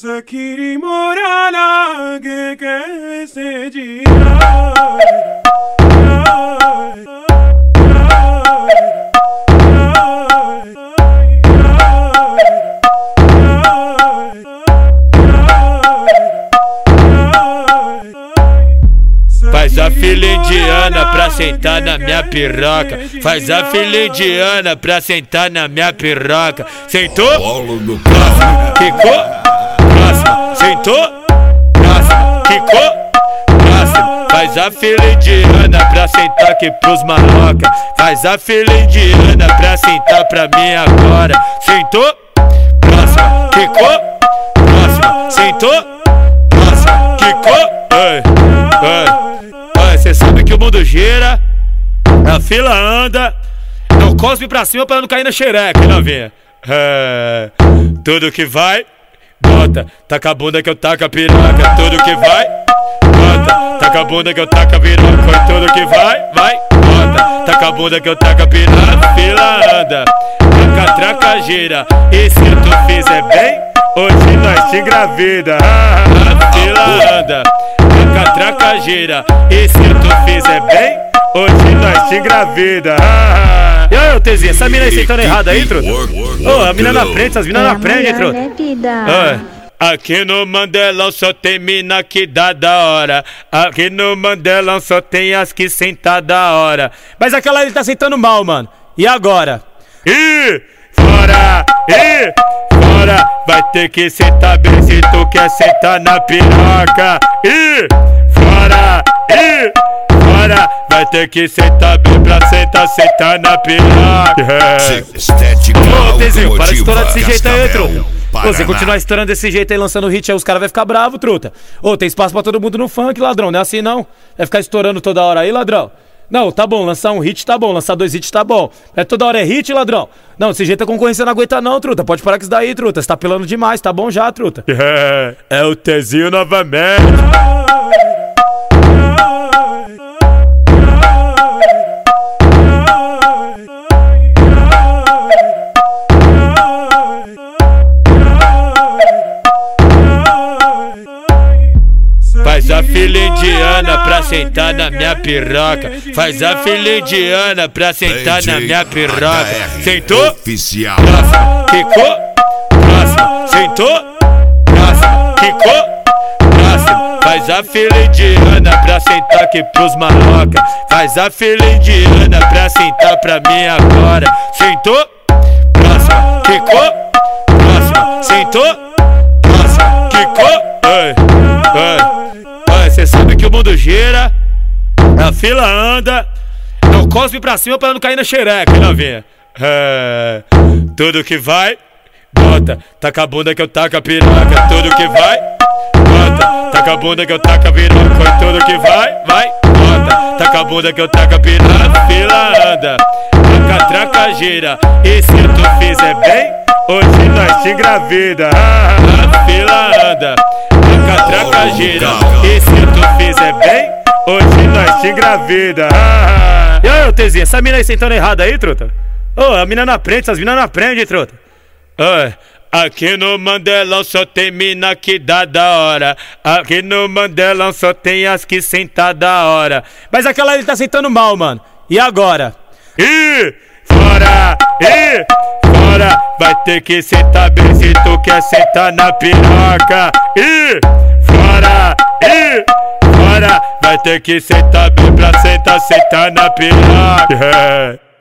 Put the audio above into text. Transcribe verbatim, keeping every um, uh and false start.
Sakiri morana que que se gira. Faz a fila indiana pra sentar na minha piroca. Faz a fila indiana pra sentar na minha piroca. Sentou? Próximo. Quicou? Próximo. Sentou? Próximo. Quicou? Próximo. Faz a fila indiana pra sentar aqui pros maloca. Faz a fila indiana pra sentar pra mim agora. Sentou? Próximo. Quicou? Próximo. Sentou? Próximo. Quicou? Ei, ei. Cê sabe que o mundo gira, a fila anda, não cospe pra cima pra não cair na xereca, novinha. É, tudo que vai, bota, taca a bunda que eu taco a piroca. Tudo que vai, bota, taca a bunda que eu taco a piroca. Tudo que vai, vai, bota, taca a bunda que eu taco a piroca. A fila anda, a catraca gira, e se tu fizer bem, hoje nós te engravida. A fila anda, a catraca gira, e se tu fizer bem, hoje nós te engravida. Ah, e aí, ô Tezinha, essa mina aí sentando errada aí, truta? Ô, oh, a mina na frente, essas minas na frente, truta. Ah, aqui no Mandelão só tem mina que dá da hora. Aqui no Mandelão só tem as que sentar da hora. Mas aquela ali tá sentando mal, mano. E agora? Ih, fora! Ih, fora! Vai ter que sentar bem se tu quer sentar na piroca. Ih, fora! Ih, fora! Vai ter que sentar bem pra sentar, sentar na piroca. Ô, Tezinho, para de estourar desse jeito aí, truta. Ô, você continuar estourando desse jeito aí, lançando hit aí, os caras vão ficar bravos, truta. Ô, tem espaço pra todo mundo no funk, ladrão, não é assim não? Vai ficar estourando toda hora aí, ladrão? Não, tá bom, lançar um hit tá bom, lançar dois hits tá bom. É toda hora é hit, ladrão? Não, desse jeito a concorrência não aguenta não, truta. Pode parar com isso daí, truta. Você tá pelando demais, tá bom já, truta. É, é o Tezinho novamente. Faz a fila indiana pra sentar na minha piroca. Faz a fila indiana pra sentar na minha piroca. Sentou? Próximo. Quicou? Próximo. Sentou? Próximo. Quicou? Próximo. Faz a fila indiana pra sentar aqui pros maloca. Faz a fila indiana pra sentar pra mim agora. Sentou? Próximo. Quicou? Próximo. Sentou? Próximo. Quicou? Ei, ei. Cê sabe que o mundo gira, a fila anda, não cospe pra cima pra não cair na xereca, novinha. É, tudo que vai, bota, taca a bunda que eu taco a piroca. Tudo que vai, bota, taca a bunda que eu taco a piroca. Tudo que vai, vai, bota, taca a bunda que eu taco a piroca. A fila anda, a catraca gira, e se tu fizer bem, hoje nós te engravida. A fila anda, a catraca gira, e se tu fizer bem, hoje nós te engravida. Ah, e aí, ô Tezinha, essa mina aí sentando errada aí, truta? Ô, oh, a mina na frente, essas minas na frente, truta. Oh, aqui no Mandelão só tem mina que dá da hora. Aqui no Mandelão só tem as que sentar da hora. Mas aquela ali tá sentando mal, mano. E agora? Ih, fora! Ih, fora! Vai ter que sentar bem se tu quer sentar na piroca. Ih, fora! Ih, fora! Vai ter que sentar bem pra sentar, sentar na piroca.